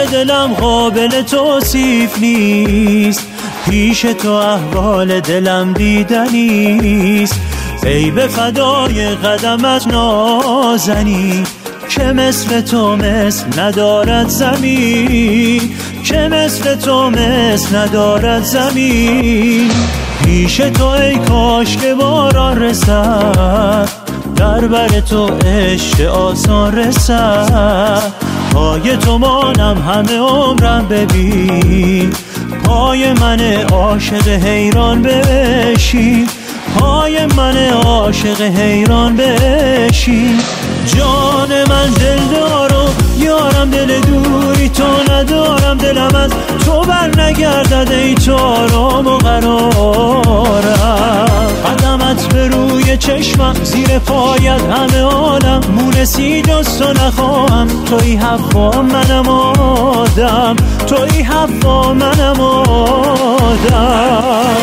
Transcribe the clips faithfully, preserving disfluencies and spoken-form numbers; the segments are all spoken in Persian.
دلم قابل توصیف نیست، پیش تو احوال دلم دیدنیست. ای به فدای قدمت نازنی، که مثل تو مثل ندارد زمین، که مثل تو مثل ندارد زمین. پیش تو ای کاش که باران رسد، در بر تو عشق آسان رسد. پای تو مانم همه عمرم ببین، پای من عاشق حیران بشین، پای من عاشق حیران بشین. جان من دلدار و یارم دل دوری، تو ندارم دلم از تو بر نگردد ای تو آرام و قرارم. قدمت به روی چشمم، زیر پایت همه عالم، مونسی جز تو نخواهم. توی حوا منم آدم، توی حوا منم آدم.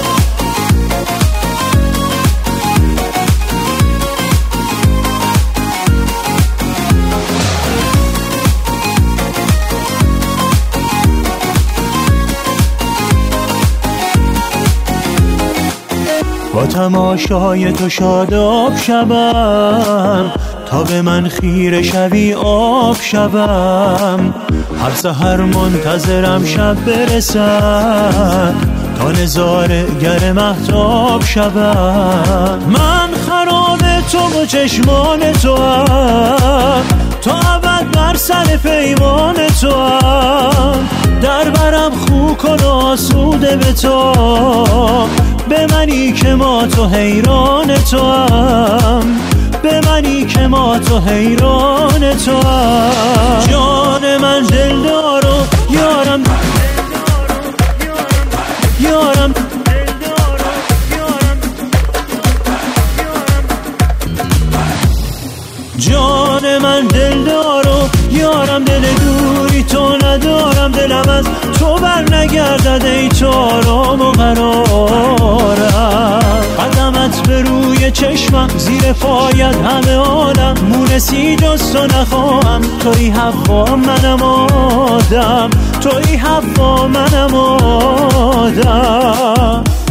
با تماشای تو شاداب شبم، تا به من خیره شوی آب شبم. هر سحر منتظرم شب برسد، تا نظاره گر مهتاب شبم. من خراب تو و چشمان تو هم، تا ابد بر سر پیمان تو هم. در برم خو کن و آسوده به تو، به منی که ما تو حیران تو هم، به منی که ما تو حیران تو هم. جان من دلدار و یارم، یارم جان من دلدار و یارم دل دوری، تو ندارم دلم از تو بر نگردد ای تو آرام و قرارم. قدمت به روی چشمم، زیر پایت همه عالم، مونسی جز تو نخواهم. توی حوا منم آدم، توی حوا منم آدم.